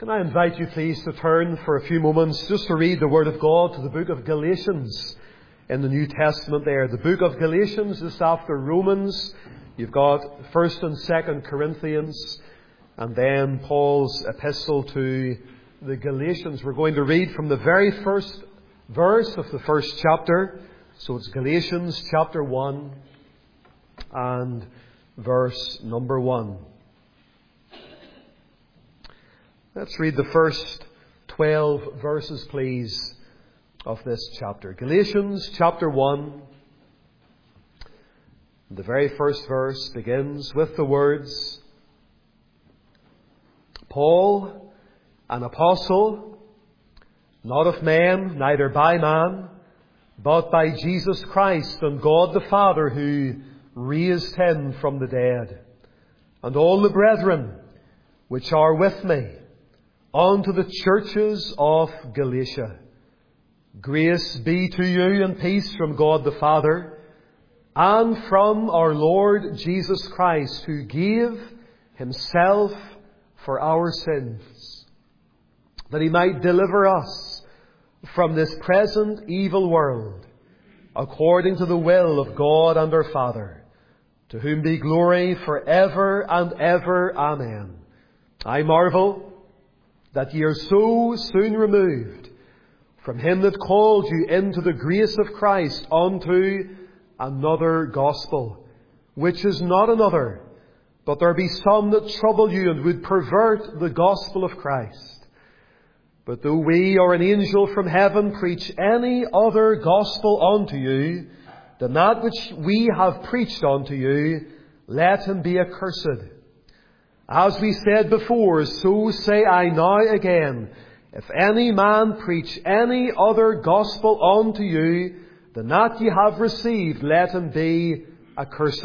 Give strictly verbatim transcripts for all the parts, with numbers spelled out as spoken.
Can I invite you please to turn for a few moments just to read the Word of God to the book of Galatians in the New Testament there. The book of Galatians is after Romans. You've got First and Second Corinthians and then Paul's epistle to the Galatians. We're going to read from the very first verse of the first chapter. So it's Galatians chapter one and verse number one. Let's read the first twelve verses, please, of this chapter. Galatians chapter one. The very first verse begins with the words, Paul, an apostle, not of men, neither by man, but by Jesus Christ and God the Father, who raised him from the dead, and all the brethren which are with me, unto the churches of Galatia. Grace be to you and peace from God the Father and from our Lord Jesus Christ, who gave himself for our sins, that he might deliver us from this present evil world, according to the will of God and our Father, to whom be glory for ever and ever. Amen. I marvel that ye are so soon removed from him that called you into the grace of Christ unto another gospel, which is not another, but there be some that trouble you and would pervert the gospel of Christ. But though we or an angel from heaven preach any other gospel unto you than that which we have preached unto you, let him be accursed. As we said before, so say I now again, if any man preach any other gospel unto you than that ye have received, let him be accursed.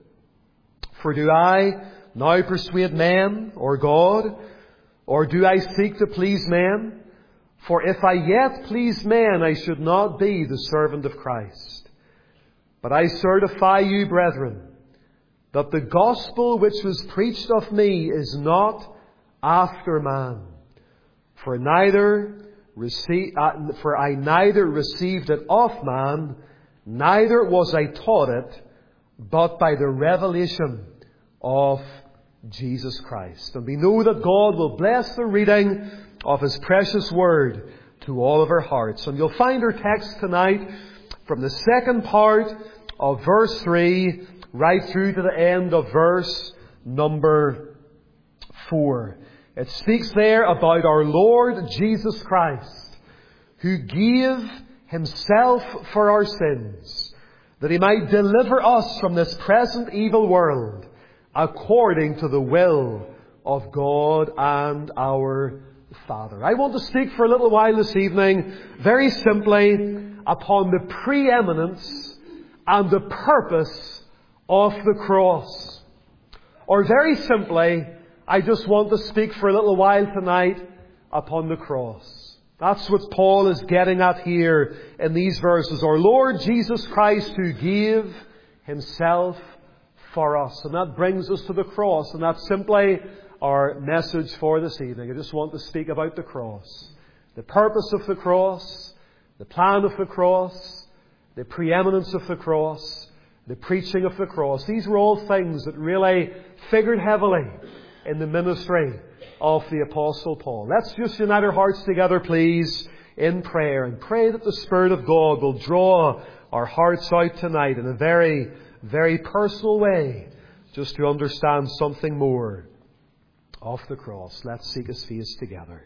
For do I now persuade men or God, or do I seek to please men? For if I yet please men, I should not be the servant of Christ. But I certify you, brethren, that the gospel which was preached of me is not after man. For neither receive, uh, for I neither received it of man, neither was I taught it, but by the revelation of Jesus Christ. And we know that God will bless the reading of his precious word to all of our hearts. And you'll find our text tonight from the second part of verse three right through to the end of verse number four. It speaks there about our Lord Jesus Christ, who gave himself for our sins, that he might deliver us from this present evil world, according to the will of God and our Father. I want to speak for a little while this evening, very simply, upon the preeminence and the purpose of the cross. Or very simply, I just want to speak for a little while tonight upon the cross. That's what Paul is getting at here in these verses. Our Lord Jesus Christ, who gave himself for us. And that brings us to the cross. And that's simply our message for this evening. I just want to speak about the cross. The purpose of the cross, the plan of the cross, the preeminence of the cross, the preaching of the cross. These were all things that really figured heavily in the ministry of the Apostle Paul. Let's just unite our hearts together, please, in prayer, and pray that the Spirit of God will draw our hearts out tonight in a very, very personal way, just to understand something more of the cross. Let's seek his face together.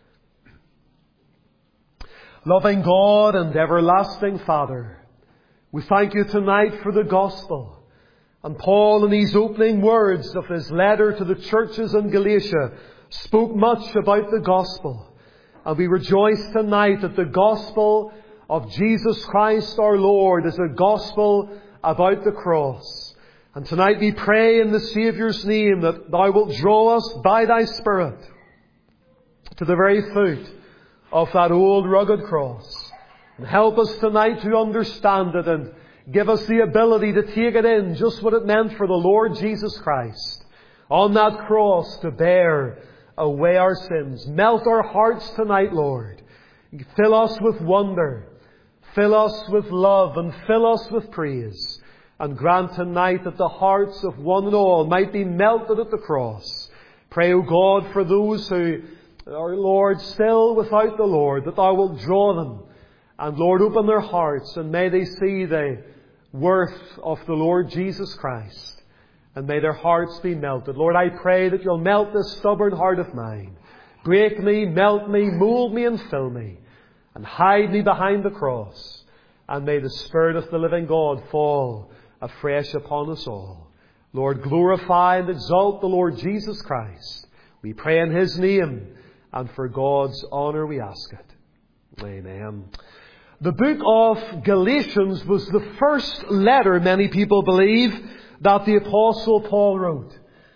Loving God and everlasting Father, we thank you tonight for the gospel. And Paul, in these opening words of his letter to the churches in Galatia, spoke much about the gospel. And we rejoice tonight that the gospel of Jesus Christ our Lord is a gospel about the cross. And tonight we pray in the Saviour's name that thou wilt draw us by thy Spirit to the very foot of that old rugged cross. And help us tonight to understand it and give us the ability to take it in, just what it meant for the Lord Jesus Christ on that cross to bear away our sins. Melt our hearts tonight, Lord. Fill us with wonder. Fill us with love and fill us with praise. And grant tonight that the hearts of one and all might be melted at the cross. Pray, O God, for those who are, Lord, still without the Lord, that Thou wilt draw them. And, Lord, open their hearts, and may they see the worth of the Lord Jesus Christ. And may their hearts be melted. Lord, I pray that You'll melt this stubborn heart of mine. Break me, melt me, mould me and fill me. And hide me behind the cross. And may the Spirit of the living God fall afresh upon us all. Lord, glorify and exalt the Lord Jesus Christ. We pray in His name, and for God's honour we ask it. Amen. The book of Galatians was the first letter, many people believe, that the Apostle Paul wrote.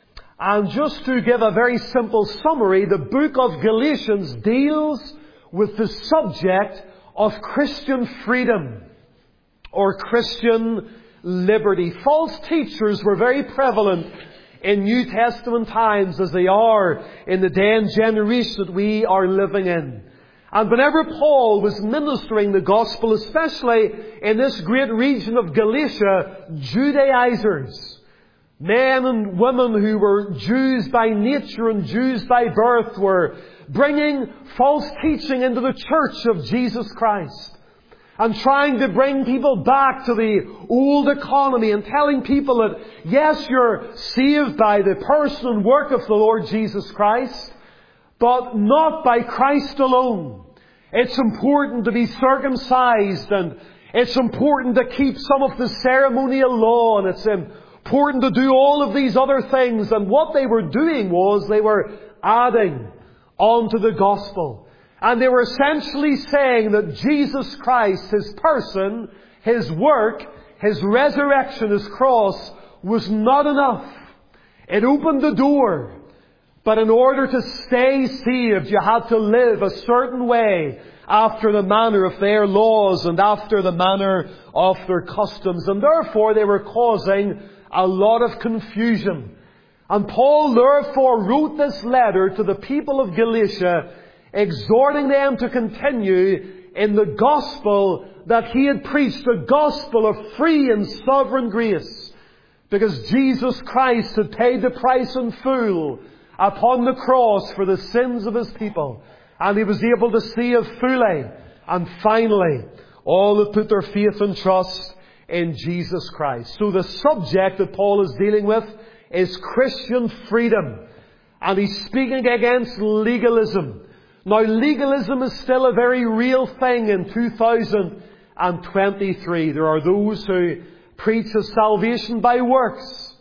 And just to give a very simple summary, the book of Galatians deals with the subject of Christian freedom or Christian liberty. False teachers were very prevalent in New Testament times, as they are in the day and generation that we are living in. And whenever Paul was ministering the gospel, especially in this great region of Galatia, Judaizers, men and women who were Jews by nature and Jews by birth, were bringing false teaching into the church of Jesus Christ. And trying to bring people back to the old economy and telling people that, yes, you're saved by the person and work of the Lord Jesus Christ, but not by Christ alone. It's important to be circumcised, and it's important to keep some of the ceremonial law, and it's important to do all of these other things. And what they were doing was they were adding onto the gospel. And they were essentially saying that Jesus Christ, His person, His work, His resurrection, His cross, was not enough. It opened the door. But in order to stay saved, you had to live a certain way after the manner of their laws and after the manner of their customs. And therefore they were causing a lot of confusion. And Paul therefore wrote this letter to the people of Galatia, exhorting them to continue in the gospel that he had preached, a gospel of free and sovereign grace. Because Jesus Christ had paid the price in full upon the cross for the sins of His people. And He was able to save fully and finally all that put their faith and trust in Jesus Christ. So the subject that Paul is dealing with is Christian freedom. And he's speaking against legalism. Now, legalism is still a very real thing in two thousand twenty-three. There are those who preach a salvation by works,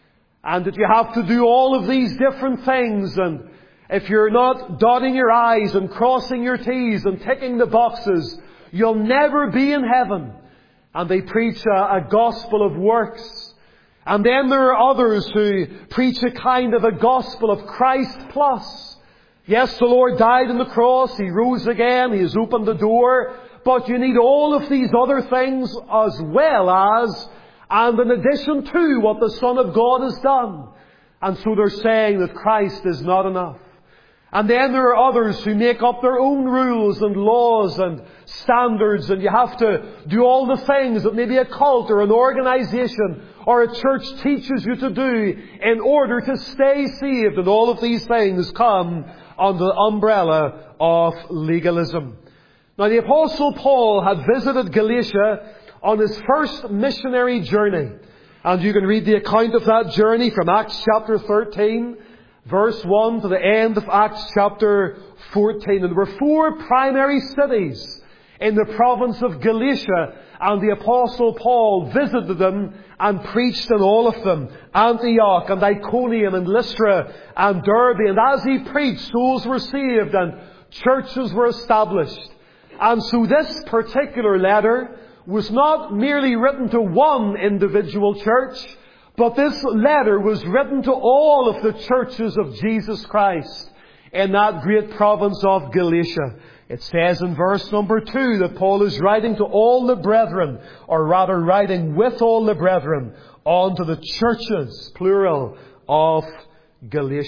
and that you have to do all of these different things, and if you're not dotting your I's and crossing your T's and ticking the boxes, you'll never be in heaven. And they preach a, a gospel of works. And then there are others who preach a kind of a gospel of Christ plus. Yes, the Lord died on the cross, He rose again, He has opened the door, but you need all of these other things as well as, and in addition to, what the Son of God has done. And so they're saying that Christ is not enough. And then there are others who make up their own rules and laws and standards, and you have to do all the things that maybe a cult or an organization or a church teaches you to do in order to stay saved. And all of these things come under the umbrella of legalism. Now, the Apostle Paul had visited Galatia on his first missionary journey. And you can read the account of that journey from Acts chapter thirteen, verse one, to the end of Acts chapter fourteen. And there were four primary cities in the province of Galatia, and the Apostle Paul visited them and preached in all of them. Antioch and Iconium and Lystra and Derbe. And as he preached, souls were saved and churches were established. And so this particular letter was not merely written to one individual church, but this letter was written to all of the churches of Jesus Christ in that great province of Galatia. It says in verse number two that Paul is writing to all the brethren, or rather writing with all the brethren, unto the churches, plural, of Galatia.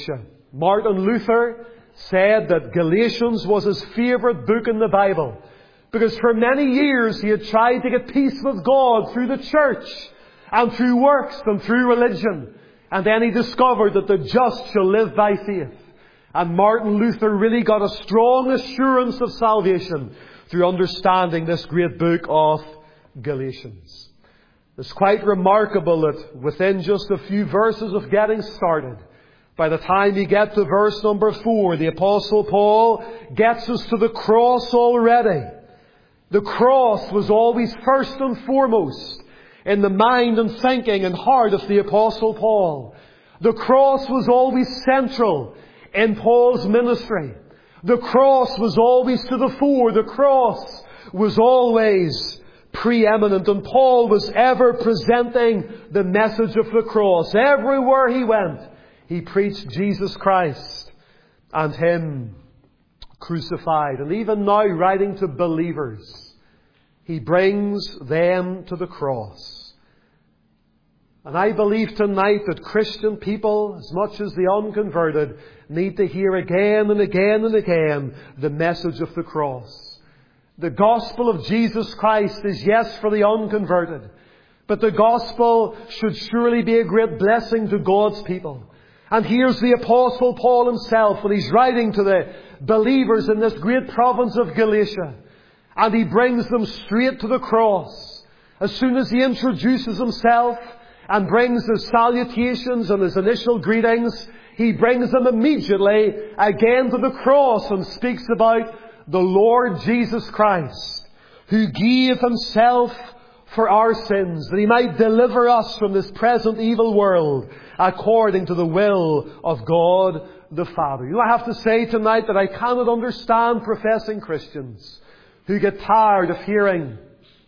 Martin Luther said that Galatians was his favourite book in the Bible, because for many years he had tried to get peace with God through the church and through works and through religion. And then he discovered that the just shall live by faith. And Martin Luther really got a strong assurance of salvation through understanding this great book of Galatians. It's quite remarkable that within just a few verses of getting started, by the time you get to verse number four, the Apostle Paul gets us to the cross already. The cross was always first and foremost in the mind and thinking and heart of the Apostle Paul. The cross was always central in Paul's ministry. The cross was always to the fore. The cross was always preeminent. And Paul was ever presenting the message of the cross. Everywhere he went, he preached Jesus Christ and Him crucified. And even now, writing to believers, he brings them to the cross. And I believe tonight that Christian people, as much as the unconverted, need to hear again and again and again the message of the cross. The gospel of Jesus Christ is yes for the unconverted, but the gospel should surely be a great blessing to God's people. And here's the Apostle Paul himself when he's writing to the believers in this great province of Galatia. And he brings them straight to the cross. As soon as he introduces himself and brings his salutations and his initial greetings, he brings them immediately again to the cross and speaks about the Lord Jesus Christ, who gave Himself for our sins, that He might deliver us from this present evil world according to the will of God the Father. You know, I have to say tonight that I cannot understand professing Christians who get tired of hearing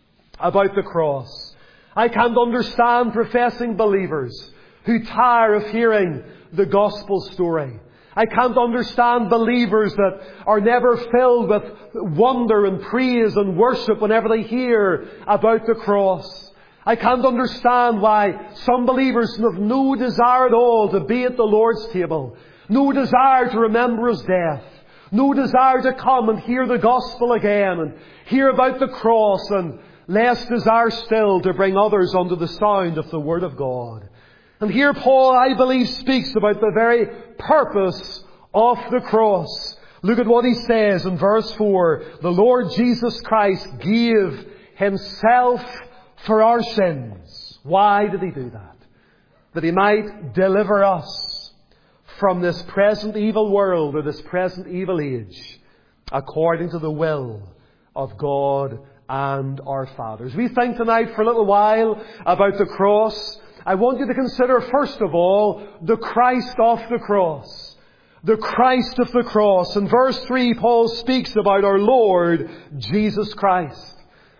about the cross. I can't understand professing believers who tire of hearing the gospel story. I can't understand believers that are never filled with wonder and praise and worship whenever they hear about the cross. I can't understand why some believers have no desire at all to be at the Lord's table, no desire to remember His death, no desire to come and hear the gospel again and hear about the cross, and less desire still to bring others under the sound of the Word of God. And here Paul, I believe, speaks about the very purpose of the cross. Look at what he says in verse four. The Lord Jesus Christ gave Himself for our sins. Why did He do that? That He might deliver us from this present evil world or this present evil age, according to the will of God and our fathers. We think tonight for a little while about the cross. I want you to consider, first of all, the Christ of the cross. The Christ of the cross. In verse three, Paul speaks about our Lord Jesus Christ.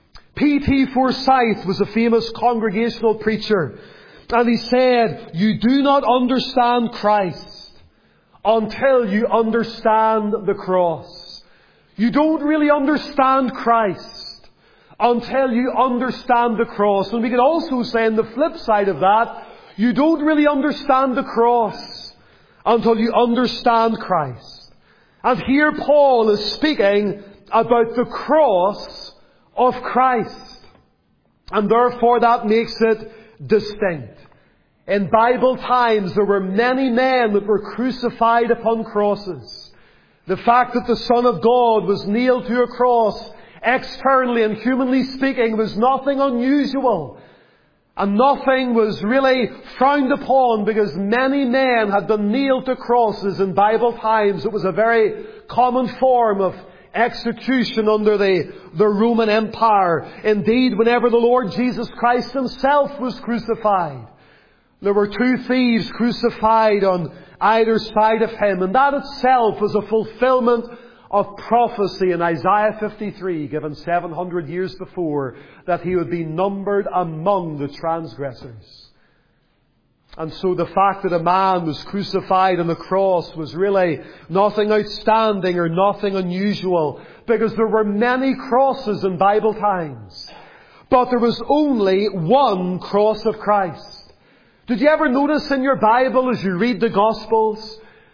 P T Forsyth was a famous congregational preacher. And he said, you do not understand Christ until you understand the cross. You don't really understand Christ until you understand the cross. And we can also say on the flip side of that, you don't really understand the cross until you understand Christ. And here Paul is speaking about the cross of Christ. And therefore that makes it distinct. In Bible times there were many men that were crucified upon crosses. The fact that the Son of God was nailed to a cross, externally and humanly speaking, was nothing unusual. And nothing was really frowned upon, because many men had been nailed to crosses in Bible times. It was a very common form of execution under the, the Roman Empire. Indeed, whenever the Lord Jesus Christ Himself was crucified, there were two thieves crucified on either side of Him. And that itself was a fulfillment of prophecy in Isaiah fifty-three, given seven hundred years before, that He would be numbered among the transgressors. And so the fact that a man was crucified on the cross was really nothing outstanding or nothing unusual, because there were many crosses in Bible times. But there was only one cross of Christ. Did you ever notice in your Bible as you read the Gospels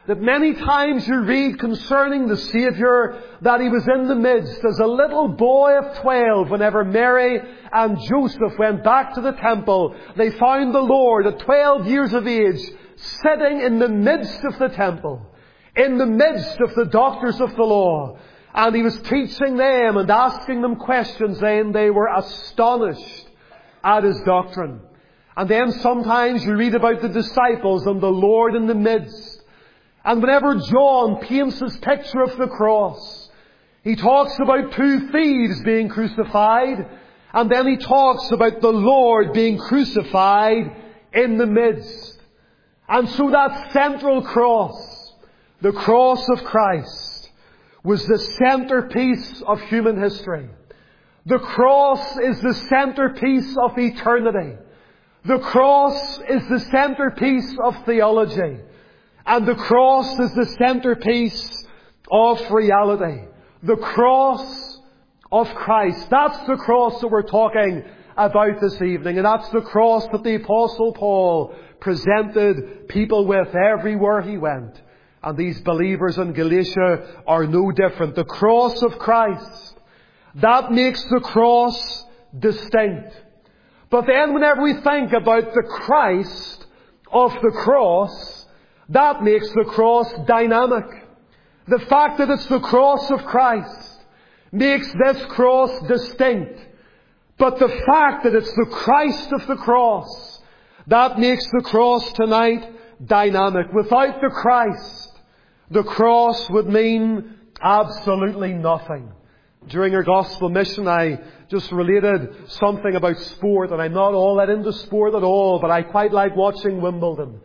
that many times you read concerning the Saviour that He was in the midst as a little boy of twelve. Whenever Mary and Joseph went back to the temple, they found the Lord at twelve years of age sitting in the midst of the temple, in the midst of the doctors of the law. And He was teaching them and asking them questions, and they were astonished at His doctrine. And then sometimes you read about the disciples and the Lord in the midst. And whenever John paints his picture of the cross, he talks about two thieves being crucified, and then he talks about the Lord being crucified in the midst. And so that central cross, the cross of Christ, was the centerpiece of human history. The cross is the centerpiece of eternity. The cross is the centerpiece of theology. And the cross is the centerpiece of reality. The cross of Christ. That's the cross that we're talking about this evening. And that's the cross that the Apostle Paul presented people with everywhere he went. And these believers in Galatia are no different. The cross of Christ. That makes the cross distinct. But then whenever we think about the Christ of the cross, that makes the cross dynamic. The fact that it's the cross of Christ makes this cross distinct. But the fact that it's the Christ of the cross, that makes the cross tonight dynamic. Without the Christ, the cross would mean absolutely nothing. During our gospel mission, I just related something about sport, and I'm not all that into sport at all, but I quite like watching Wimbledon.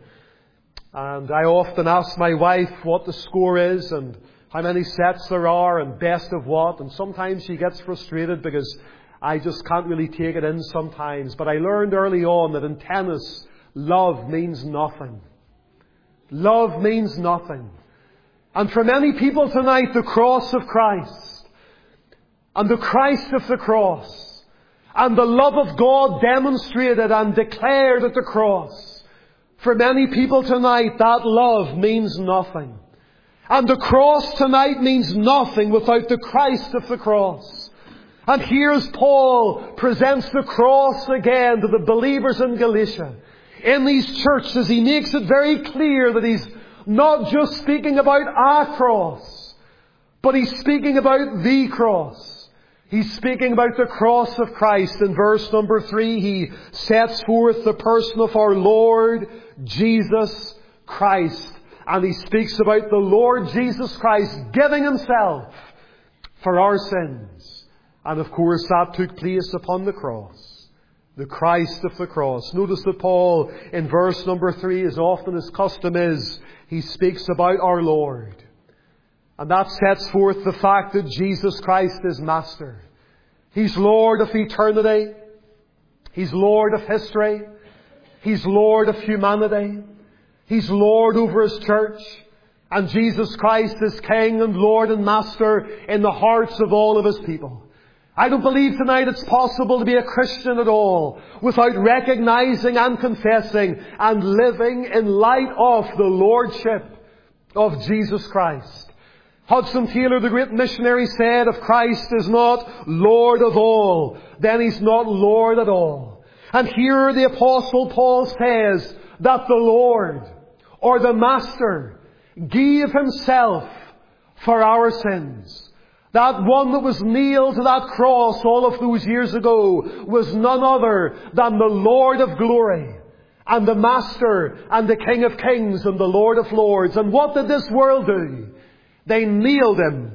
And I often ask my wife what the score is and how many sets there are and best of what. And sometimes she gets frustrated because I just can't really take it in sometimes. But I learned early on that in tennis, love means nothing. Love means nothing. And for many people tonight, the cross of Christ and the Christ of the cross and the love of God demonstrated and declared at the cross, for many people tonight, that love means nothing. And the cross tonight means nothing without the Christ of the cross. And here's Paul presents the cross again to the believers in Galatia. In these churches, he makes it very clear that he's not just speaking about a cross, but he's speaking about the cross. He's speaking about the cross of Christ. In verse number three, he sets forth the person of our Lord Jesus Christ. And he speaks about the Lord Jesus Christ giving Himself for our sins. And of course that took place upon the cross. The Christ of the cross. Notice that Paul in verse number three, as often as custom is, he speaks about our Lord. And that sets forth the fact that Jesus Christ is Master. He's Lord of eternity. He's Lord of history. He's Lord of humanity. He's Lord over His church. And Jesus Christ is King and Lord and Master in the hearts of all of His people. I don't believe tonight it's possible to be a Christian at all without recognizing and confessing and living in light of the Lordship of Jesus Christ. Hudson Taylor, the great missionary, said, if Christ is not Lord of all, then He's not Lord at all. And here the Apostle Paul says that the Lord, or the Master, gave Himself for our sins. That one that was nailed to that cross all of those years ago was none other than the Lord of glory, and the Master, and the King of kings, and the Lord of lords. And what did this world do? They nailed Him.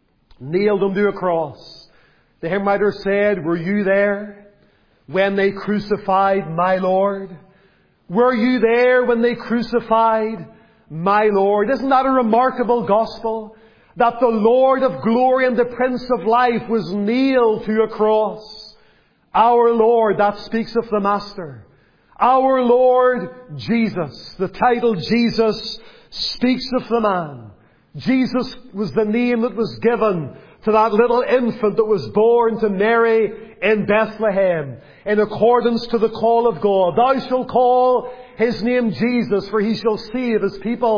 Nailed Him to a cross. The hymn writer said, were you there when they crucified my Lord? Were you there when they crucified my Lord? Isn't that a remarkable gospel? That the Lord of glory and the Prince of life was nailed to a cross. Our Lord, that speaks of the Master. Our Lord Jesus. The title Jesus speaks of the man. Jesus was the name that was given to that little infant that was born to Mary in Bethlehem, in accordance to the call of God. Thou shalt call His name Jesus, for He shall save His people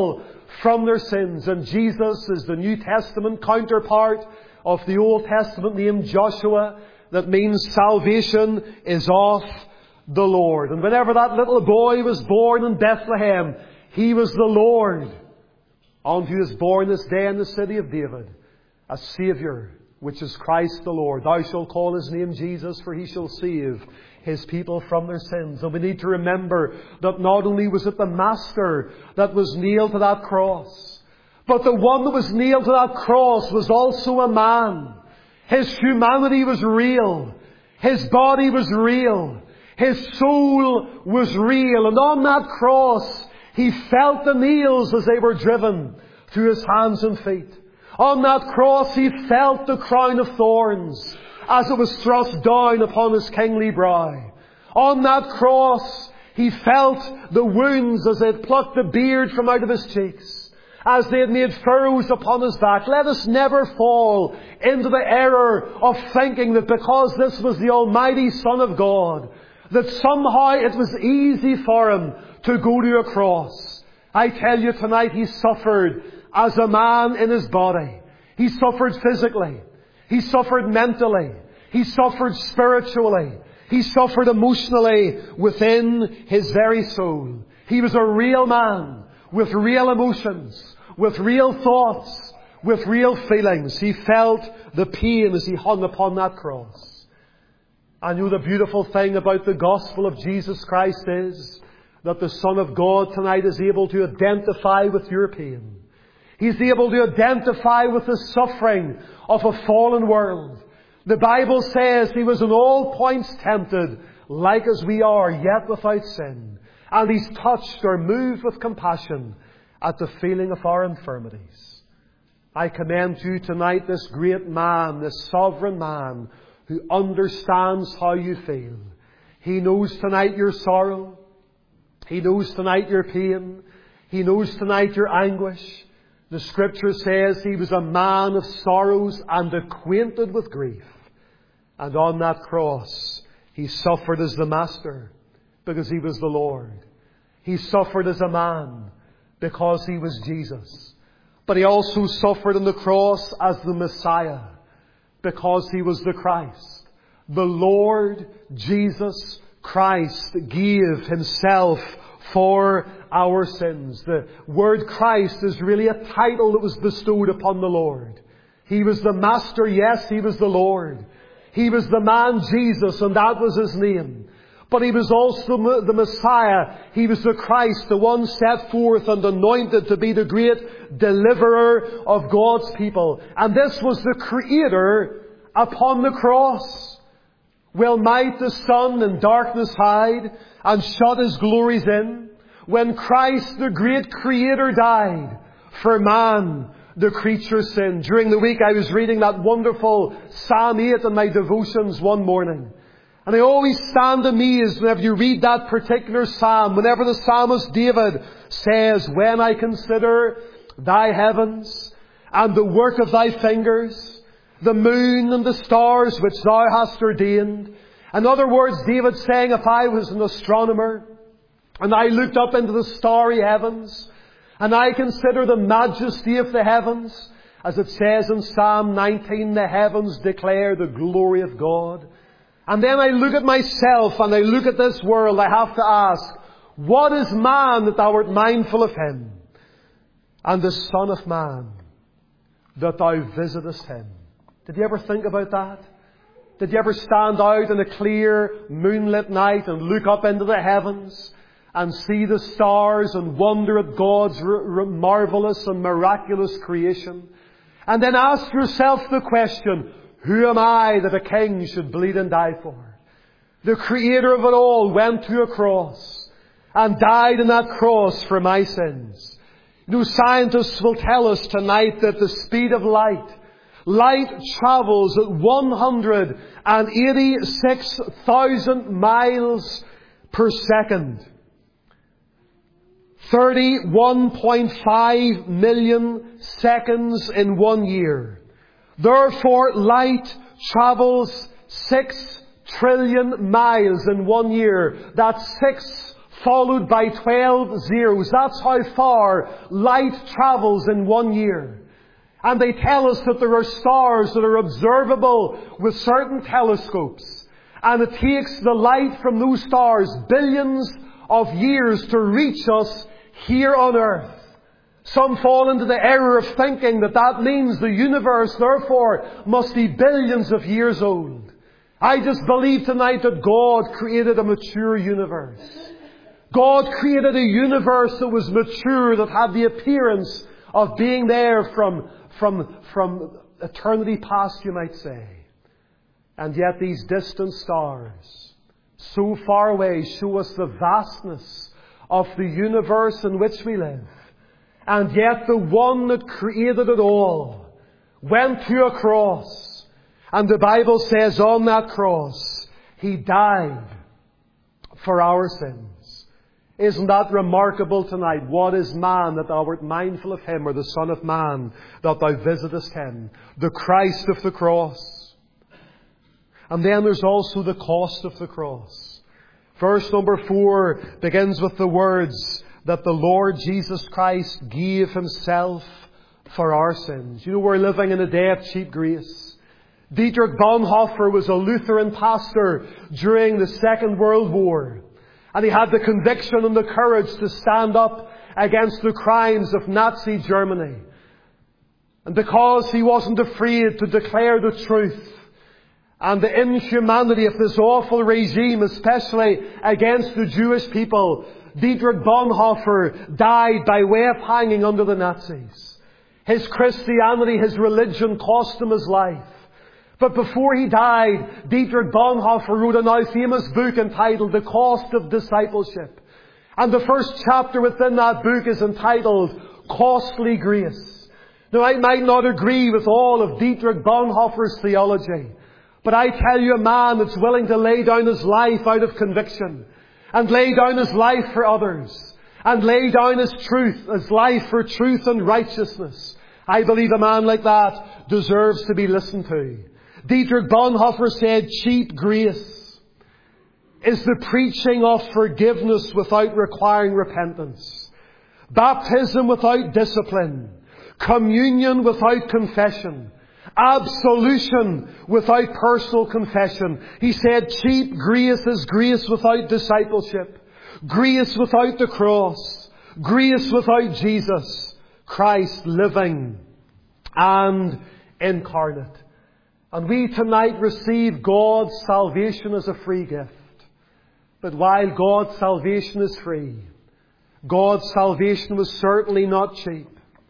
from their sins. And Jesus is the New Testament counterpart of the Old Testament name Joshua, that means salvation is of the Lord. And whenever that little boy was born in Bethlehem, he was the Lord, unto who is born this day in the city of David a Saviour, which is Christ the Lord. Thou shalt call his name Jesus, for he shall save his people from their sins. And we need to remember that not only was it the Master that was nailed to that cross, but the one that was nailed to that cross was also a man. His humanity was real. His body was real. His soul was real. And on that cross, he felt the nails as they were driven through his hands and feet. On that cross, he felt the crown of thorns as it was thrust down upon his kingly brow. On that cross, he felt the wounds as they had plucked the beard from out of his cheeks, as they had made furrows upon his back. Let us never fall into the error of thinking that because this was the Almighty Son of God, that somehow it was easy for him to go to a cross. I tell you tonight, he suffered as a man in his body. He suffered physically. He suffered mentally. He suffered spiritually. He suffered emotionally within his very soul. He was a real man with real emotions, with real thoughts, with real feelings. He felt the pain as he hung upon that cross. I know the beautiful thing about the gospel of Jesus Christ is that the Son of God tonight is able to identify with your pain. He's able to identify with the suffering of a fallen world. The Bible says he was in all points tempted, like as we are, yet without sin. And he's touched or moved with compassion at the feeling of our infirmities. I commend to you tonight this great man, this sovereign man, who understands how you feel. He knows tonight your sorrow. He knows tonight your pain. He knows tonight your anguish. The Scripture says he was a man of sorrows and acquainted with grief. And on that cross, he suffered as the Master because he was the Lord. He suffered as a man because he was Jesus. But he also suffered on the cross as the Messiah because he was the Christ. The Lord Jesus Christ gave himself for our sins. The word Christ is really a title that was bestowed upon the Lord. He was the Master, yes, he was the Lord. He was the man Jesus, and that was his name. But he was also the Messiah. He was the Christ, the one set forth and anointed to be the great deliverer of God's people. And this was the Creator upon the cross. Will might the sun in darkness hide and shut his glories in? When Christ, the great Creator, died for man, the creature sinned. During the week I was reading that wonderful Psalm eight in my devotions one morning. And I always stand amazed whenever you read that particular psalm, whenever the psalmist David says, when I consider thy heavens and the work of thy fingers, the moon and the stars which thou hast ordained. In other words, David saying, if I was an astronomer and I looked up into the starry heavens and I consider the majesty of the heavens, as it says in Psalm nineteen, the heavens declare the glory of God. And then I look at myself and I look at this world, I have to ask, what is man that thou art mindful of him? And the Son of Man that thou visitest him. Did you ever think about that? Did you ever stand out in a clear moonlit night and look up into the heavens and see the stars and wonder at God's r- r- marvelous and miraculous creation? And then ask yourself the question, who am I that a king should bleed and die for? The Creator of it all went to a cross and died on that cross for my sins. You know, scientists will tell us tonight that the speed of light, light travels at one hundred eighty-six thousand miles per second. thirty-one point five million seconds in one year. Therefore, light travels six trillion miles in one year. That's six followed by twelve zeros. That's how far light travels in one year. And they tell us that there are stars that are observable with certain telescopes. And it takes the light from those stars billions of years to reach us here on earth. Some fall into the error of thinking that that means the universe, therefore, must be billions of years old. I just believe tonight that God created a mature universe. God created a universe that was mature, that had the appearance of being there from, from, from eternity past, you might say. And yet these distant stars, so far away, show us the vastness of the universe in which we live. And yet the one that created it all went to a cross. And the Bible says on that cross, He died for our sins. Isn't that remarkable tonight? What is man that thou art mindful of him, or the Son of Man that thou visitest him? The Christ of the cross. And then there's also the cost of the cross. Verse number four begins with the words that the Lord Jesus Christ gave Himself for our sins. You know, we're living in a day of cheap grace. Dietrich Bonhoeffer was a Lutheran pastor during the Second World War. And he had the conviction and the courage to stand up against the crimes of Nazi Germany. And because he wasn't afraid to declare the truth and the inhumanity of this awful regime, especially against the Jewish people, Dietrich Bonhoeffer died by way of hanging under the Nazis. His Christianity, his religion cost him his life. But before he died, Dietrich Bonhoeffer wrote a now famous book entitled The Cost of Discipleship. And the first chapter within that book is entitled Costly Grace. Now, I might not agree with all of Dietrich Bonhoeffer's theology, but I tell you, a man that's willing to lay down his life out of conviction, and lay down his life for others, and lay down his truth, his life for truth and righteousness, I believe a man like that deserves to be listened to. Dietrich Bonhoeffer said, cheap grace is the preaching of forgiveness without requiring repentance, baptism without discipline, communion without confession, absolution without personal confession. He said, cheap grace is grace without discipleship, grace without the cross, grace without Jesus Christ living and incarnate. And we tonight receive God's salvation as a free gift. But while God's salvation is free, God's salvation was certainly not cheap.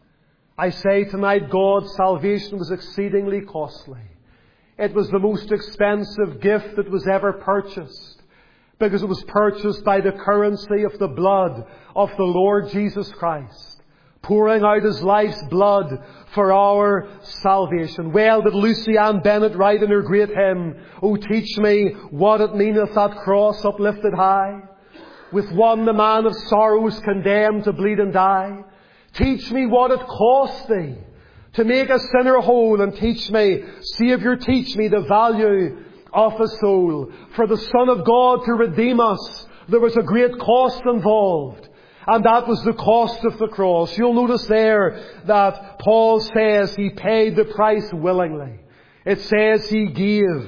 I say tonight, God's salvation was exceedingly costly. It was the most expensive gift that was ever purchased, because it was purchased by the currency of the blood of the Lord Jesus Christ, pouring out His life's blood for our salvation. Well did Lucy Ann Bennett write in her great hymn, "Oh, teach me what it meaneth that cross uplifted high, with one the man of sorrows condemned to bleed and die. Teach me what it cost Thee to make a sinner whole, and teach me, Saviour, teach me the value of a soul. For the Son of God to redeem us, there was a great cost involved. And that was the cost of the cross." You'll notice there that Paul says He paid the price willingly. It says He gave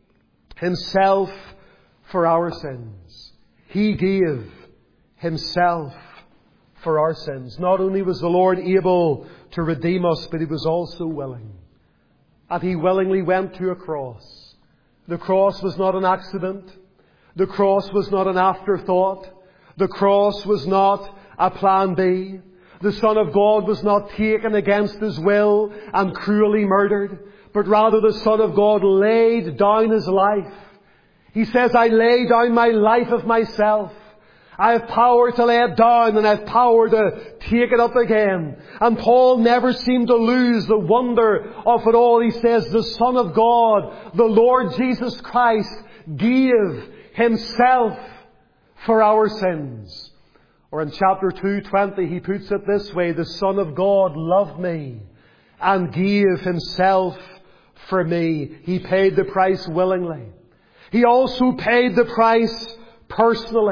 Himself for our sins. He gave Himself for our sins. Not only was the Lord able to redeem us, but He was also willing. And He willingly went to a cross. The cross was not an accident. The cross was not an afterthought. The cross was not a plan B. The Son of God was not taken against His will and cruelly murdered, but rather the Son of God laid down His life. He says, "I lay down my life of myself. I have power to lay it down, and I have power to take it up again." And Paul never seemed to lose the wonder of it all. He says, the Son of God, the Lord Jesus Christ, gave Himself for our sins. Or in chapter two twenty, he puts it this way, "The Son of God loved me and gave Himself for me." He paid the price willingly. He also paid the price personally.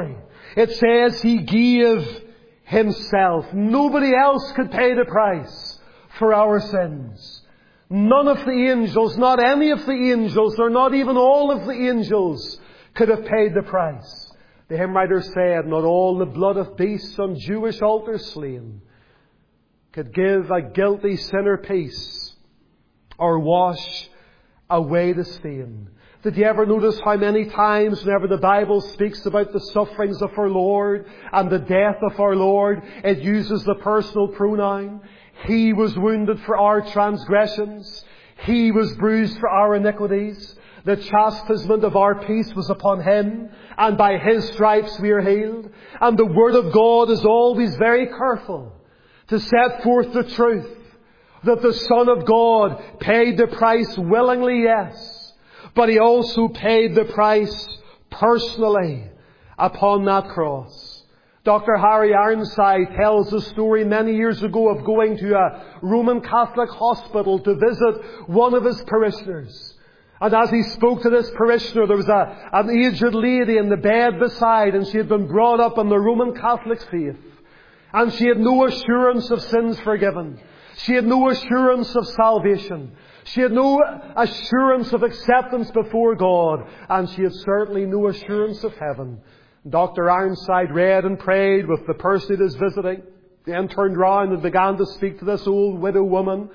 It says He gave Himself. Nobody else could pay the price for our sins. None of the angels, not any of the angels, or not even all of the angels could have paid the price. The hymn writer said, not all the blood of beasts on Jewish altars slain could give a guilty sinner peace or wash away the stain. Did you ever notice how many times whenever the Bible speaks about the sufferings of our Lord and the death of our Lord, it uses the personal pronoun? He was wounded for our transgressions. He was bruised for our iniquities. The chastisement of our peace was upon Him, and by His stripes we are healed. And the Word of God is always very careful to set forth the truth that the Son of God paid the price willingly, yes, but He also paid the price personally upon that cross. Doctor Harry Ironside tells a story many years ago of going to a Roman Catholic hospital to visit one of his parishioners. And as he spoke to this parishioner, there was a, an aged lady in the bed beside, and she had been brought up in the Roman Catholic faith. And she had no assurance of sins forgiven. She had no assurance of salvation. She had no assurance of acceptance before God. And she had certainly no assurance of heaven. Doctor Ironside read and prayed with the person he was visiting. Then turned round and began to speak to this old widow woman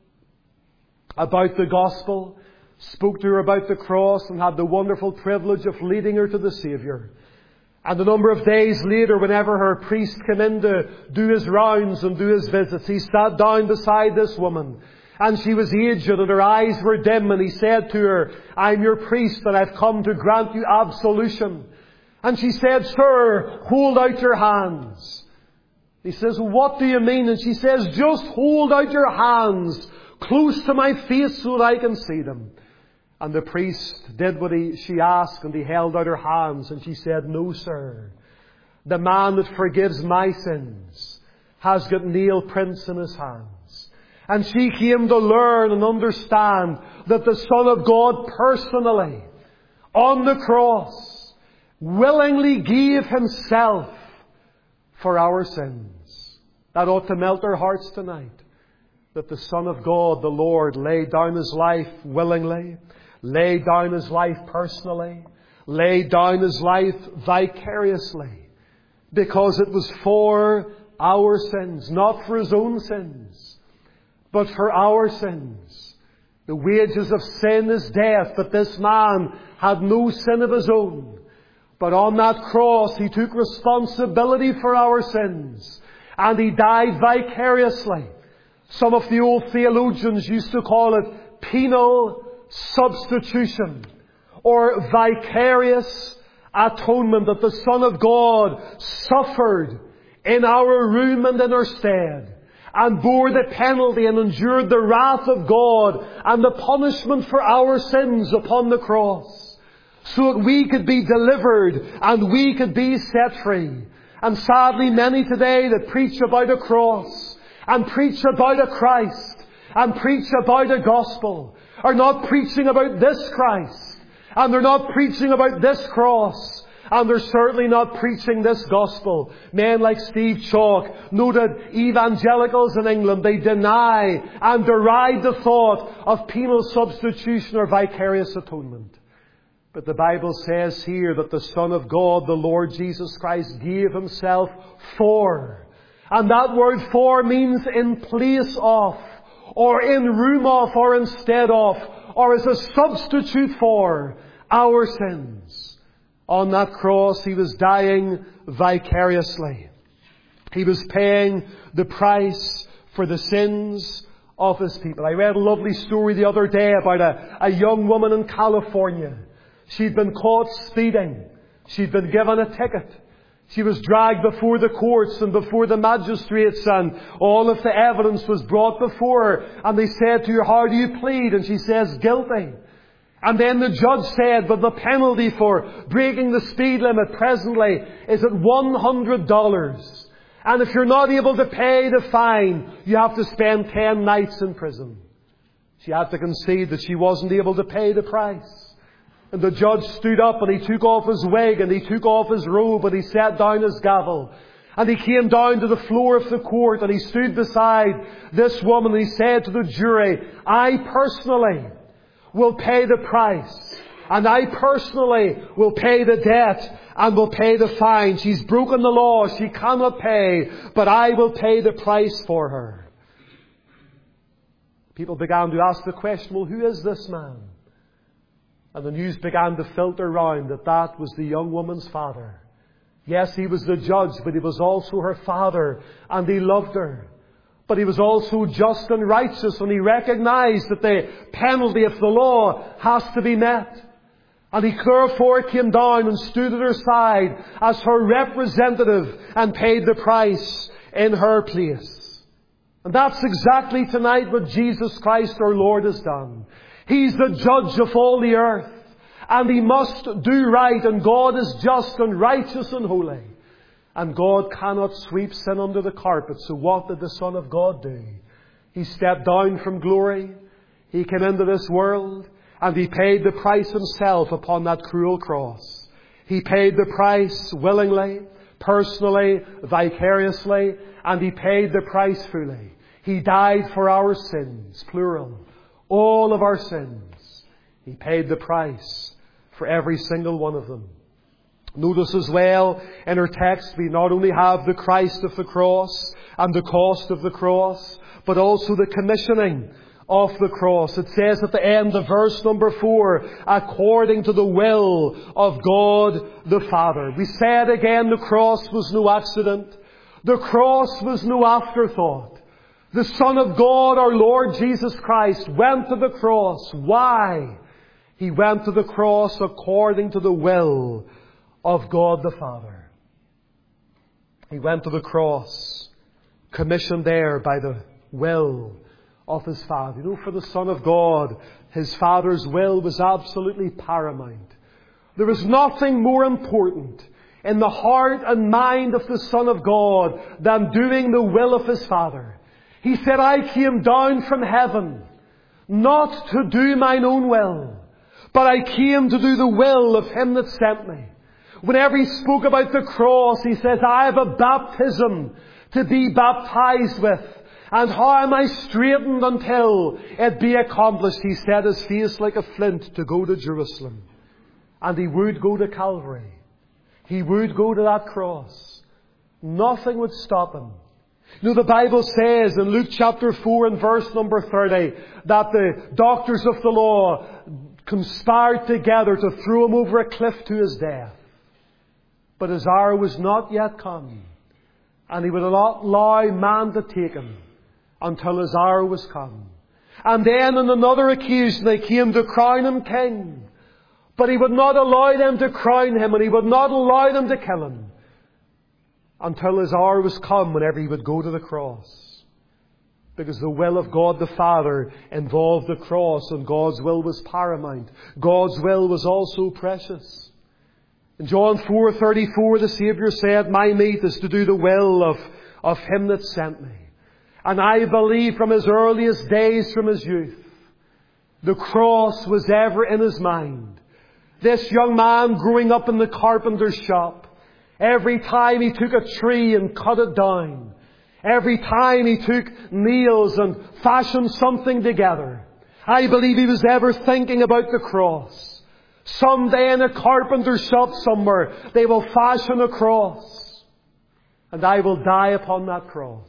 about the gospel. Spoke to her about the cross and had the wonderful privilege of leading her to the Saviour. And a number of days later, whenever her priest came in to do his rounds and do his visits, he sat down beside this woman. And she was aged and her eyes were dim, and he said to her, I'm your priest and I've come to grant you absolution. And she said, Sir, hold out your hands. He says, what do you mean? And she says, just hold out your hands close to my face so that I can see them. And the priest did what he, she asked, and he held out her hands, and she said, no, sir. The man that forgives my sins has got nail prints in his hands. And she came to learn and understand that the Son of God personally, on the cross, willingly gave Himself for our sins. That ought to melt our hearts tonight. That the Son of God, the Lord, laid down His life willingly, laid down His life personally, laid down His life vicariously, because it was for our sins, not for His own sins, but for our sins. The wages of sin is death, but this man had no sin of his own. But on that cross, He took responsibility for our sins, and He died vicariously. Some of the old theologians used to call it penal substitution or vicarious atonement, that the Son of God suffered in our room and in our stead and bore the penalty and endured the wrath of God and the punishment for our sins upon the cross, so that we could be delivered and we could be set free. And sadly, many today that preach about a cross and preach about a Christ and preach about a gospel are not preaching about this Christ, and they're not preaching about this cross, and they're certainly not preaching this gospel. Men like Steve Chalk, noted evangelicals in England, they deny and deride the thought of penal substitution or vicarious atonement. But the Bible says here that the Son of God, the Lord Jesus Christ, gave Himself for. And that word for means in place of, or in room of, or instead of, or as a substitute for our sins. On that cross, He was dying vicariously. He was paying the price for the sins of His people. I read a lovely story the other day about a, a young woman in California. She'd been caught speeding. She'd been given a ticket. She was dragged before the courts and before the magistrates, and all of the evidence was brought before her. And they said to her, how do you plead? And she says, guilty. And then the judge said, but the penalty for breaking the speed limit presently is at one hundred dollars. And if you're not able to pay the fine, you have to spend ten nights in prison. She had to concede that she wasn't able to pay the price. And the judge stood up and he took off his wig and he took off his robe and he set down his gavel. And he came down to the floor of the court and he stood beside this woman and he said to the jury, I personally will pay the price. And I personally will pay the debt and will pay the fine. She's broken the law. She cannot pay, but I will pay the price for her. People began to ask the question, well, who is this man? And the news began to filter round that that was the young woman's father. Yes, he was the judge, but he was also her father, and he loved her. But he was also just and righteous, and he recognized that the penalty of the law has to be met. And he therefore came down and stood at her side as her representative and paid the price in her place. And that's exactly tonight what Jesus Christ our Lord has done. He's the judge of all the earth. And He must do right. And God is just and righteous and holy. And God cannot sweep sin under the carpet. So what did the Son of God do? He stepped down from glory. He came into this world. And He paid the price Himself upon that cruel cross. He paid the price willingly, personally, vicariously. And He paid the price fully. He died for our sins, plural. All of our sins. He paid the price for every single one of them. Notice as well, in our text, we not only have the Christ of the cross and the cost of the cross, but also the commissioning of the cross. It says at the end of verse number four, according to the will of God the Father. We said again, the cross was no accident. The cross was no afterthought. The Son of God, our Lord Jesus Christ, went to the cross. Why? He went to the cross according to the will of God the Father. He went to the cross, commissioned there by the will of His Father. You know, for the Son of God, His Father's will was absolutely paramount. There was nothing more important in the heart and mind of the Son of God than doing the will of His Father. He said, I came down from heaven, not to do mine own will, but I came to do the will of Him that sent me. Whenever He spoke about the cross, He says, I have a baptism to be baptized with. And how am I straightened until it be accomplished? He set His face like a flint to go to Jerusalem. And He would go to Calvary. He would go to that cross. Nothing would stop Him. You know, the Bible says in Luke chapter four and verse number thirty that the doctors of the law conspired together to throw Him over a cliff to His death. But His hour was not yet come. And He would not allow man to take Him until His hour was come. And then on another occasion they came to crown Him king. But He would not allow them to crown Him, and He would not allow them to kill Him until His hour was come, whenever He would go to the cross. Because the will of God the Father involved the cross, and God's will was paramount. God's will was also precious. In John four thirty-four, the Saviour said, my meat is to do the will of, of Him that sent me. And I believe from His earliest days, from His youth, the cross was ever in His mind. This young man growing up in the carpenter's shop, every time he took a tree and cut it down, every time he took nails and fashioned something together, I believe he was ever thinking about the cross. Someday in a carpenter's shop somewhere, they will fashion a cross. And I will die upon that cross.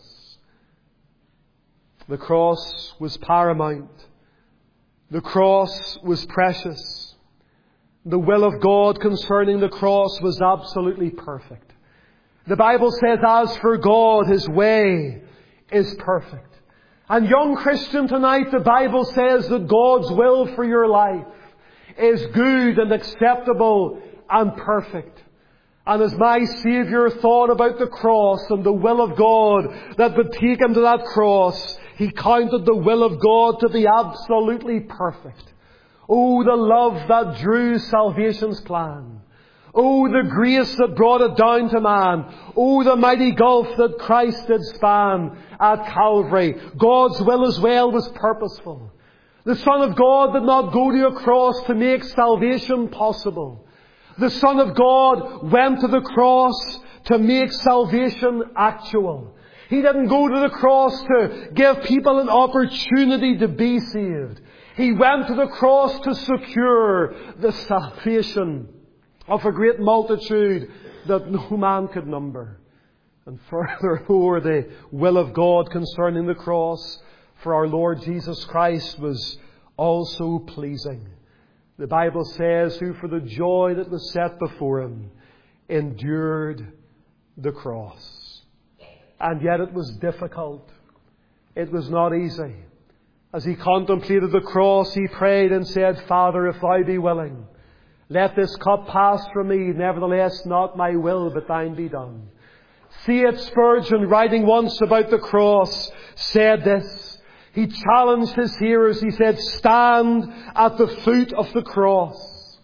The cross was paramount. The cross was precious. The will of God concerning the cross was absolutely perfect. The Bible says, as for God, His way is perfect. And young Christian, tonight the Bible says that God's will for your life is good and acceptable and perfect. And as my Saviour thought about the cross and the will of God that would take Him to that cross, He counted the will of God to be absolutely perfect. Oh, the love that drew salvation's plan. Oh, the grace that brought it down to man. Oh, the mighty gulf that Christ did span at Calvary. God's will as well was purposeful. The Son of God did not go to a cross to make salvation possible. The Son of God went to the cross to make salvation actual. He didn't go to the cross to give people an opportunity to be saved. He went to the cross to secure the salvation of a great multitude that no man could number. And furthermore, the will of God concerning the cross for our Lord Jesus Christ was also pleasing. The Bible says, who for the joy that was set before him endured the cross. And yet it was difficult. It was not easy. As he contemplated the cross, he prayed and said, Father, if thou be willing, let this cup pass from me. Nevertheless, not my will, but thine be done. C H Spurgeon, writing once about the cross, said this. He challenged his hearers. He said, stand at the foot of the cross.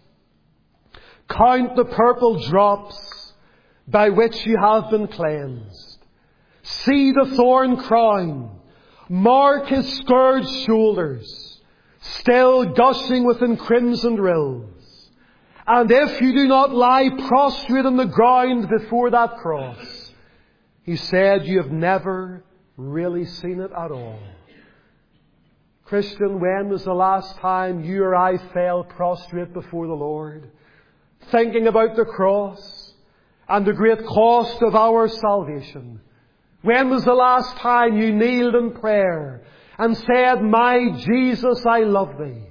Count the purple drops by which you have been cleansed. See the thorn crown. Mark his scourged shoulders, still gushing with encrimsoned rills. And if you do not lie prostrate on the ground before that cross, he said, you have never really seen it at all. Christian, when was the last time you or I fell prostrate before the Lord, thinking about the cross and the great cost of our salvation? When was the last time you kneeled in prayer and said, my Jesus, I love thee.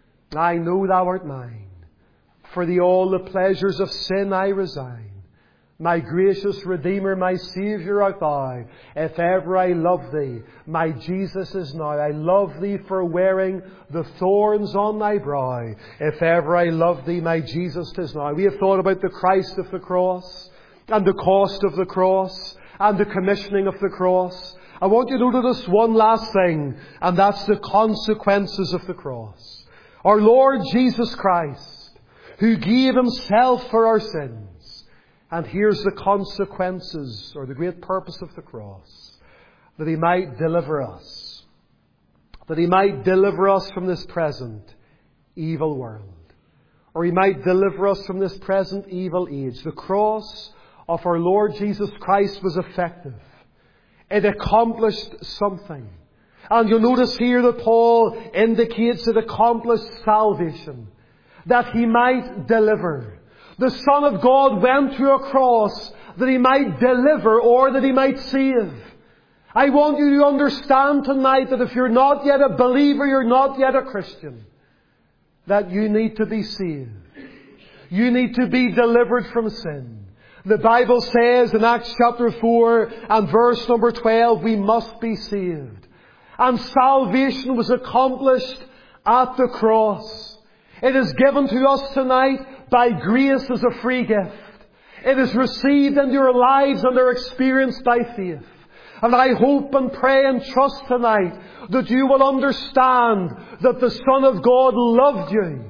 I know thou art mine. For thee all the pleasures of sin I resign. My gracious Redeemer, my Saviour art thou. If ever I love thee, my Jesus is now. I love thee for wearing the thorns on thy brow. If ever I love thee, my Jesus is now. We have thought about the Christ of the cross and the cost of the cross and the commissioning of the cross. I want you to notice one last thing, and that's the consequences of the cross. Our Lord Jesus Christ, who gave himself for our sins. And here's the consequences, or the great purpose of the cross. That he might deliver us. That he might deliver us from this present evil world. Or he might deliver us from this present evil age. The cross of our Lord Jesus Christ was effective. It accomplished something. And you'll notice here that Paul indicates it accomplished salvation. That he might deliver. The Son of God went to a cross that he might deliver or that he might save. I want you to understand tonight that if you're not yet a believer, you're not yet a Christian, that you need to be saved. You need to be delivered from sin. The Bible says in Acts chapter four and verse number twelve, we must be saved. And salvation was accomplished at the cross. It is given to us tonight by grace as a free gift. It is received into your lives and are experienced by faith. And I hope and pray and trust tonight that you will understand that the Son of God loved you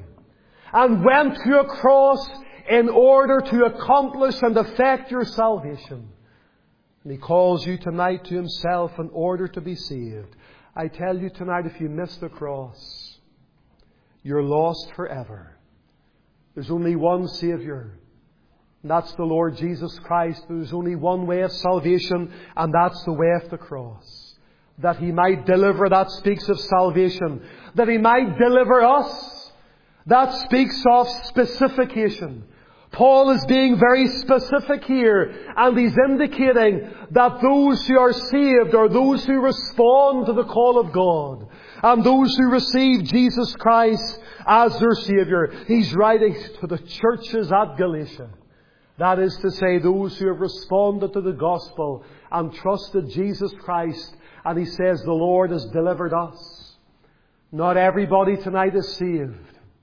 and went to a cross in order to accomplish and effect your salvation. And he calls you tonight to himself in order to be saved. I tell you tonight, if you miss the cross, you're lost forever. There's only one Saviour. And that's the Lord Jesus Christ. There's only one way of salvation, and that's the way of the cross. That he might deliver, that speaks of salvation. That he might deliver us, that speaks of specification. Paul is being very specific here, and he's indicating that those who are saved are those who respond to the call of God, and those who receive Jesus Christ as their Saviour. He's writing to the churches at Galatia. That is to say, those who have responded to the gospel and trusted Jesus Christ. And he says, the Lord has delivered us. Not everybody tonight is saved.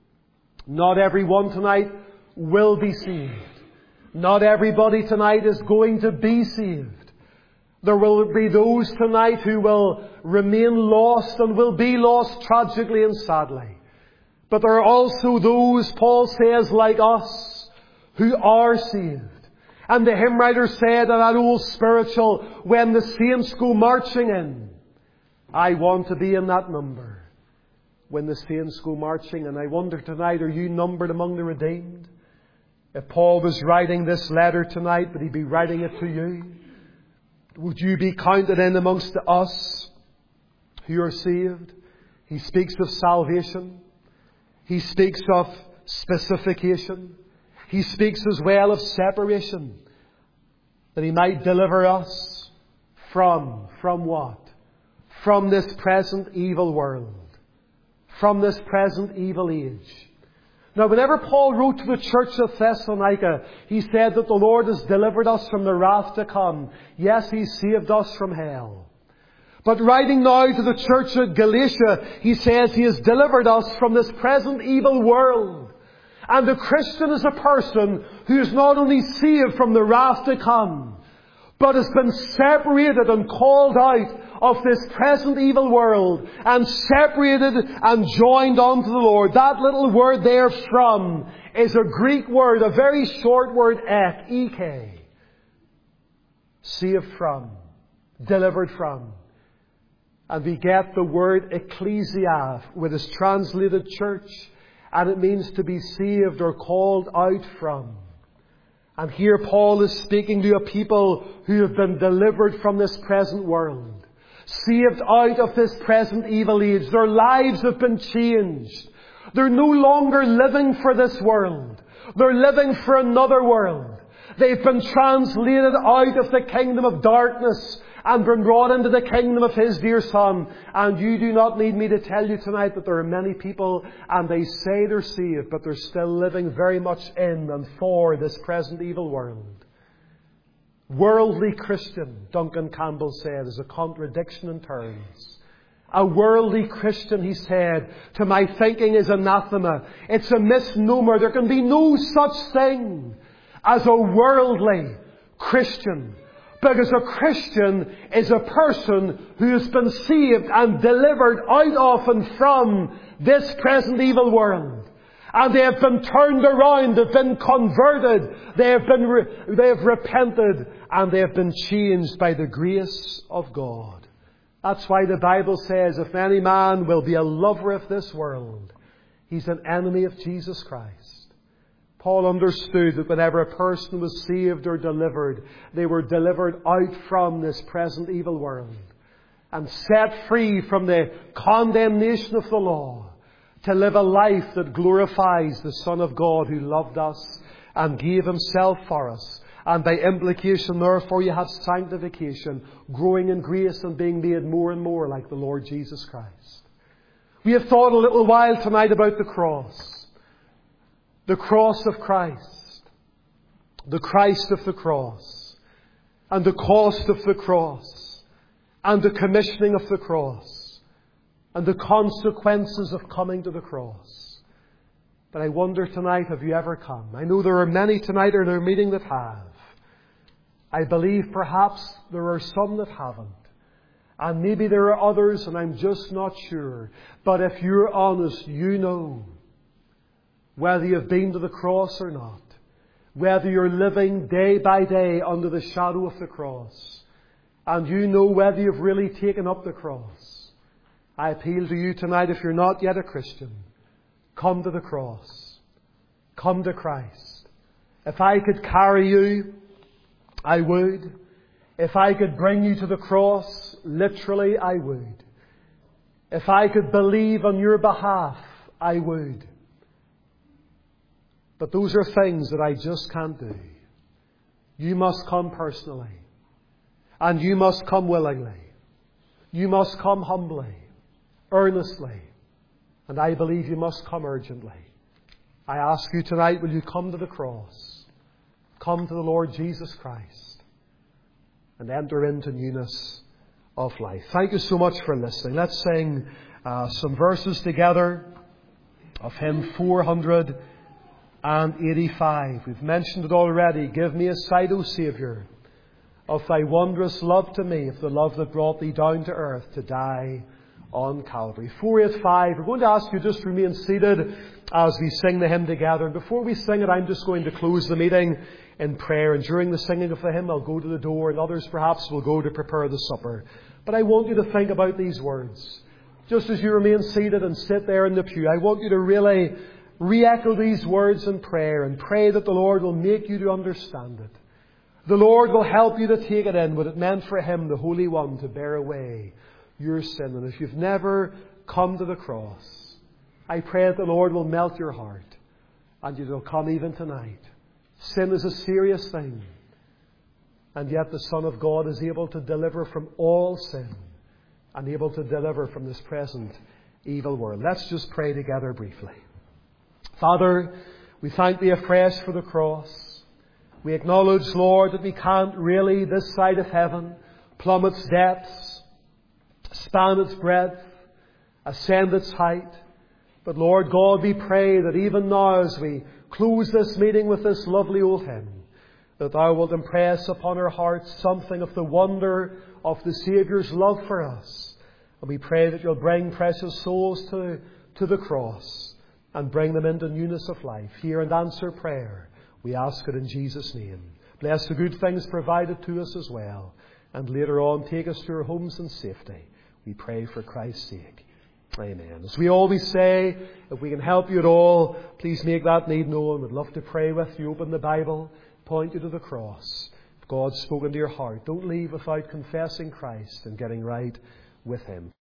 Not everyone tonight will be saved. Not everybody tonight is going to be saved. There will be those tonight who will remain lost and will be lost tragically and sadly. But there are also those, Paul says, like us, who are saved. And the hymn writer said in that old spiritual, when the saints go marching in, I want to be in that number. when the saints go marching. And I wonder tonight, are you numbered among the redeemed? If Paul was writing this letter tonight, would he be writing it to you? Would you be counted in amongst us who are saved? He speaks of salvation. He speaks of specification. He speaks as well of separation. That He might deliver us from, from what? From this present evil world. From this present evil age. Now, whenever Paul wrote to the church of Thessalonica, he said that the Lord has delivered us from the wrath to come. Yes, He saved us from hell. But writing now to the church at Galatia, he says He has delivered us from this present evil world. And the Christian is a person who is not only saved from the wrath to come, but has been separated and called out of this present evil world and separated and joined unto the Lord. That little word there, from, is a Greek word, a very short word, ek, ek. Saved from, delivered from. And we get the word ecclesia, which is translated church, and it means to be saved or called out from. And here Paul is speaking to a people who have been delivered from this present world. Saved out of this present evil age. Their lives have been changed. They're no longer living for this world. They're living for another world. They've been translated out of the kingdom of darkness and been brought into the kingdom of His dear Son. And you do not need me to tell you tonight that there are many people, and they say they're saved, but they're still living very much in and for this present evil world. Worldly Christian, Duncan Campbell said, is a contradiction in terms. A worldly Christian, he said, to my thinking is anathema. It's a misnomer. There can be no such thing as a worldly Christian. Because a Christian is a person who has been saved and delivered out of and from this present evil world. And they have been turned around, they've been converted, they have been re- they have repented, and they have been changed by the grace of God. That's why the Bible says, if any man will be a lover of this world, he's an enemy of Jesus Christ. Paul understood that whenever a person was saved or delivered, they were delivered out from this present evil world and set free from the condemnation of the law to live a life that glorifies the Son of God who loved us and gave Himself for us. And by implication, therefore, you have sanctification, growing in grace and being made more and more like the Lord Jesus Christ. We have thought a little while tonight about the cross. The cross of Christ. The Christ of the cross. And the cost of the cross. And the commissioning of the cross. And the consequences of coming to the cross. But I wonder tonight, have you ever come? I know there are many tonight in our meeting that have. I believe perhaps there are some that haven't. And maybe there are others, and I'm just not sure. But if you're honest, you know whether you've been to the cross or not. Whether you're living day by day under the shadow of the cross. And you know whether you've really taken up the cross. I appeal to you tonight, if you're not yet a Christian, come to the cross. Come to Christ. If I could carry you, I would. If I could bring you to the cross, literally, I would. If I could believe on your behalf, I would. But those are things that I just can't do. You must come personally. And you must come willingly. You must come humbly, earnestly. And I believe you must come urgently. I ask you tonight, will you come to the cross? Come to the Lord Jesus Christ. And enter into newness of life. Thank you so much for listening. Let's sing uh, some verses together of hymn four hundred eighty-five. We've mentioned it already. Give me a sight, O Saviour, of Thy wondrous love to me, of the love that brought Thee down to earth to die on Calvary. four eighty-five. We're going to ask you just to remain seated as we sing the hymn together. And before we sing it, I'm just going to close the meeting in prayer. And during the singing of the hymn, I'll go to the door, and others perhaps will go to prepare the supper. But I want you to think about these words. just as you remain seated and sit there in the pew, I want you to really re-echo these words in prayer and pray that the Lord will make you to understand it. The Lord will help you to take it in, what it meant for Him, the Holy One, to bear away your sin. And if you've never come to the cross, I pray that the Lord will melt your heart and you will come even tonight. Sin is a serious thing, and yet the Son of God is able to deliver from all sin and able to deliver from this present evil world. Let's just pray together briefly. Father, we thank Thee afresh for the cross. We acknowledge, Lord, that we can't really, this side of heaven, plumb its depths, span its breadth, ascend its height. But Lord God, we pray that even now as we close this meeting with this lovely old hymn, that Thou wilt impress upon our hearts something of the wonder of the Saviour's love for us. And we pray that You'll bring precious souls to, to the cross and bring them into newness of life. Hear and answer prayer. We ask it in Jesus' name. Bless the good things provided to us as well. And later on, take us to our homes in safety. We pray for Christ's sake. Amen. As we always say, if we can help you at all, please make that need known. We'd love to pray with you. Open the Bible. Point you to the cross. If God's spoken to your heart, don't leave without confessing Christ and getting right with Him.